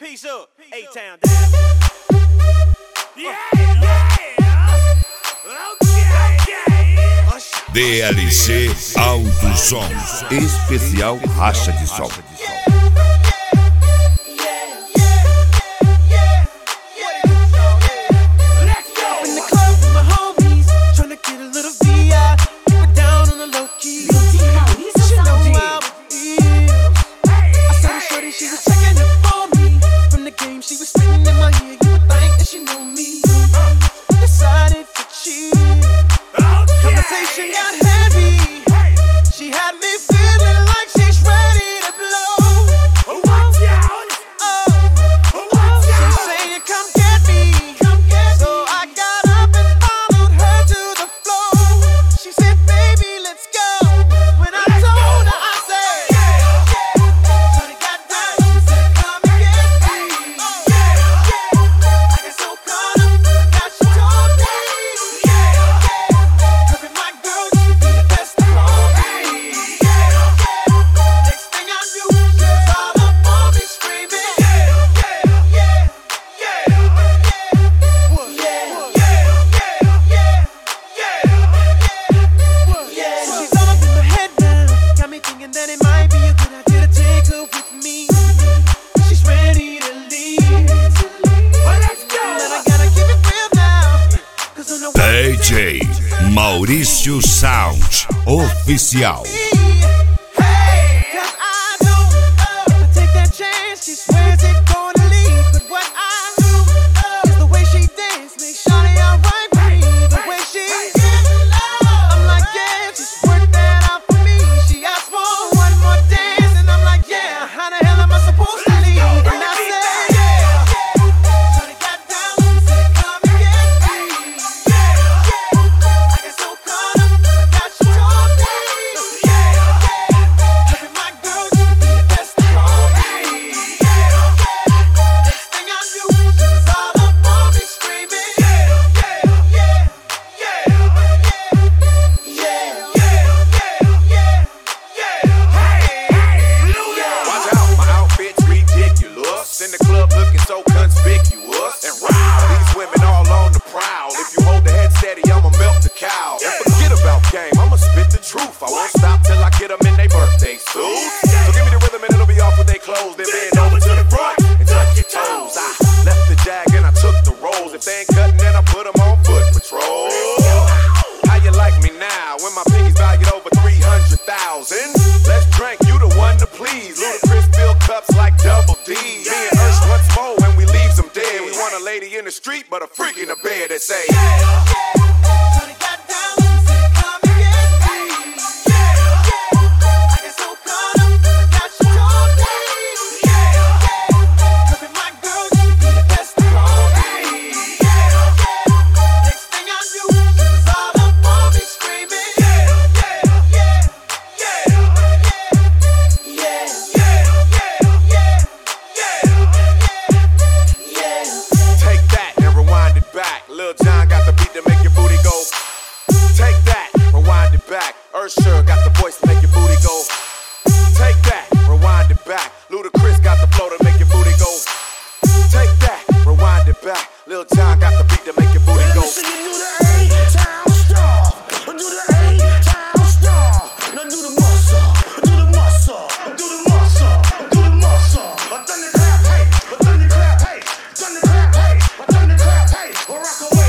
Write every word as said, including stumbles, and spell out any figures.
Peace up, A-Town down. Yeah, yeah. Okay, D L C Alto Som, especial Racha de Som. She was spitting in my ear, you would think that she knew me. Decided to cheat. Conversation got heavy. She had me feeling like she's ready to blow. Watch out! Oh, she's saying, "Come get me." So I got up and followed her to the floor. She said, "Baby, let's go." When I told her, I said, so they got down. She said, "Come and get me." D J Maurício Sound Oficial. In the club looking so conspicuous and round. These women all on the prowl. If you hold the head steady, I'ma milk the cow. And forget about game, I'ma spit the truth. I won't stop till I get them in their birthday suits. So give me the rhythm and it'll be off with they clothes. Then bend over to the front and touch your toes. I left the jag and I took the rolls. If they ain't cutting, then I put them on foot patrol. How you like me now when my pinkies valued over three hundred thousand? Let's drink, you the one to please. Ludacris fill cups like double D. Me and Ursh once more when we leaves them dead. We want a lady in the street, but a freak in the bed that say, so they got down, she said, "Come and get me." I get so caught up, I got you told me. Cause with my girl, you could be the best of all me. Next thing I knew, she was all up on me screaming. take that and rewind it back. Lil Jon got the beat to make your booty go. Take that, rewind it back. Usher got the voice to make your booty go. Take that, rewind it back. Ludacris got the flow to make your booty go. Take that, rewind it back. Lil Jon got the beat to make your booty go. Do the A-Town star, do the A-Town star. Now do the muscle, do the muscle, do the muscle, do the muscle. I done the clap, hey, I done the clap, hey, done the clap, hey, I done the clap, hey. I rock a